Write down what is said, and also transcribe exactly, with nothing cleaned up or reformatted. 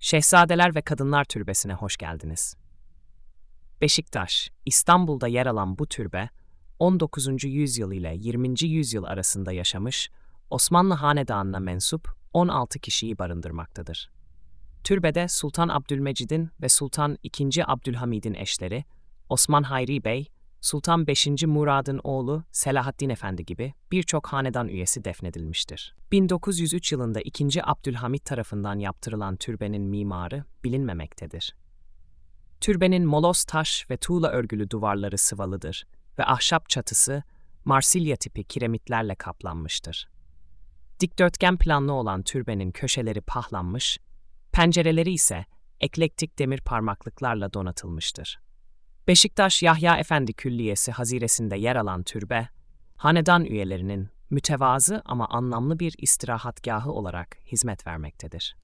Şehzadeler ve Kadınlar Türbesi'ne hoş geldiniz. Beşiktaş, İstanbul'da yer alan bu türbe, on dokuzuncu yüzyıl ile yirminci yüzyıl arasında yaşamış, Osmanlı Hanedanı'na mensup on altı kişiyi barındırmaktadır. Türbede Sultan Abdülmecid'in ve Sultan ikinci. Abdülhamid'in eşleri, Osman Hayri Bey, Sultan beşinci. Murad'ın oğlu Selahaddin Efendi gibi birçok hanedan üyesi defnedilmiştir. bin dokuz yüz üç yılında ikinci. Abdülhamid tarafından yaptırılan türbenin mimarı bilinmemektedir. Türbenin molos taş ve tuğla örgülü duvarları sıvalıdır ve ahşap çatısı Marsilya tipi kiremitlerle kaplanmıştır. Dikdörtgen planlı olan türbenin köşeleri pahlanmış, pencereleri ise eklektik demir parmaklıklarla donatılmıştır. Beşiktaş Yahya Efendi Külliyesi haziresinde yer alan türbe, hanedan üyelerinin mütevazı ama anlamlı bir istirahatgahı olarak hizmet vermektedir.